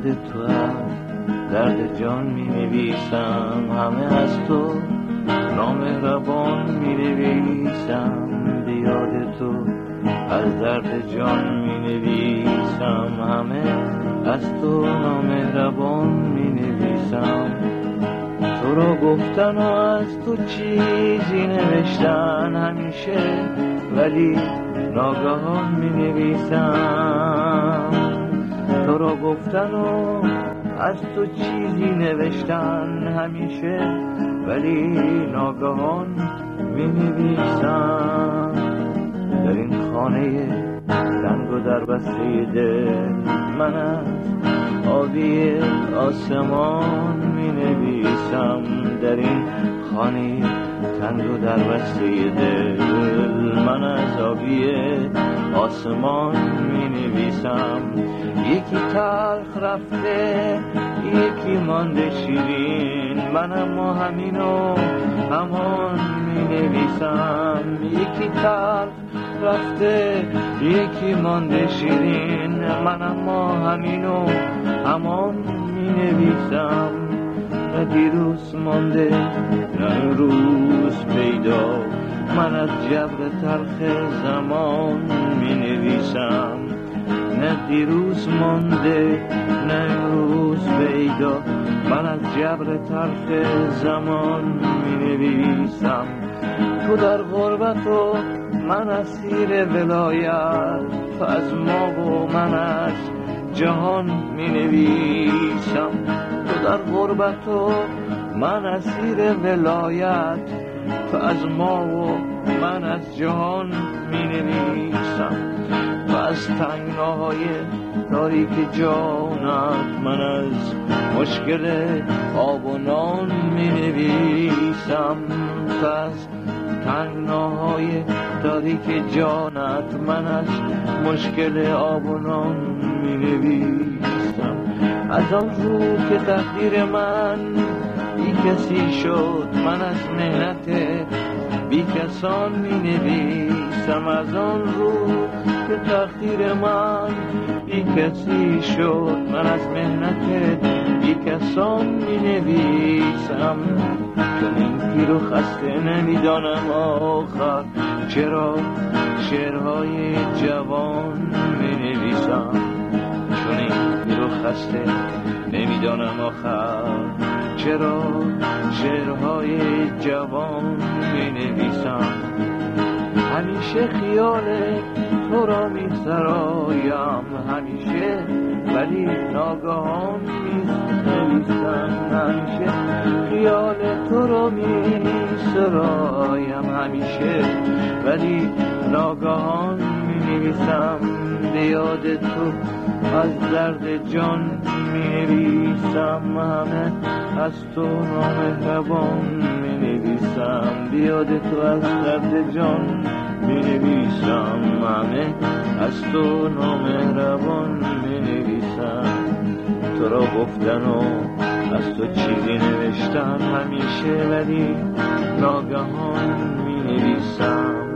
تو از درد جان می نویسم، همه از تو نامهربان می نویسم. به یاد تو از درد جان می نویسم، همه از تو نامهربان می نویسم. تو را گفتن و از تو چیزی نوشتن همیشه، ولی ناگهان می نویسم. تو را گفتن و از تو چیزی نوشتن همیشه، ولی ناگهان می نویسم. در این خانه تنگ و در بسته دل من از آبی آسمان می نویسم. در این خانه تنگ و در بسته دل من از آبی آسمان می نویسم. یکی تلخ رفته یکی مانده شیرین، من اما همینو همان می نویسم. یکی تلخ رفته یکی مانده شیرین، من اما همینو همان می نویسم. نه دیروز مانده نه امروز پیدا، من از جبر تلخ زمان می نویسم. نه دیروز مانده نه امروز پیدا، من از جبر تلخ زمان می نویسم. تو در غربت و من اسیر ولایت، تو از ما و من از جهان می نویسم. تو در غربت و من اسیر ولایت، تو از ما و من از جهان می نویسم. تو از تنگناهای تاریک جانت، من از مشکل آب و نان می نویسم. تو از تنگناهای تاریک جانت، من از مشکل آب و نان می نویسم. از آن رو که تقدیر من بی کسی شد، من از مهنت بی کسان می نویسم. از آن رو که تقدیر من بی کسی شد، من از مهنت بی کسان می نویسم. چون این پیر و خسته نمیدانم آخر چرا شعرهای جوان می نویسم. چون این پیر و خسته نمیدانم آخر چرا شعرهای جوان می نویسم. همیشه خیال تو را می سرایم همیشه، ولی ناگهان می نویسم. همیشه خیال تو را می سرایم همیشه، ولی ناگهان می نویسم. به یاد تو از درد جان می نویسم، همه از تو نامهربان می نویسم. به یاد تو از درد جان می نویسم، همه از تو نامهربان می نویسم. تو را گفتن و از تو چیزی نوشتن همیشه، ولی ناگهان می نویسم.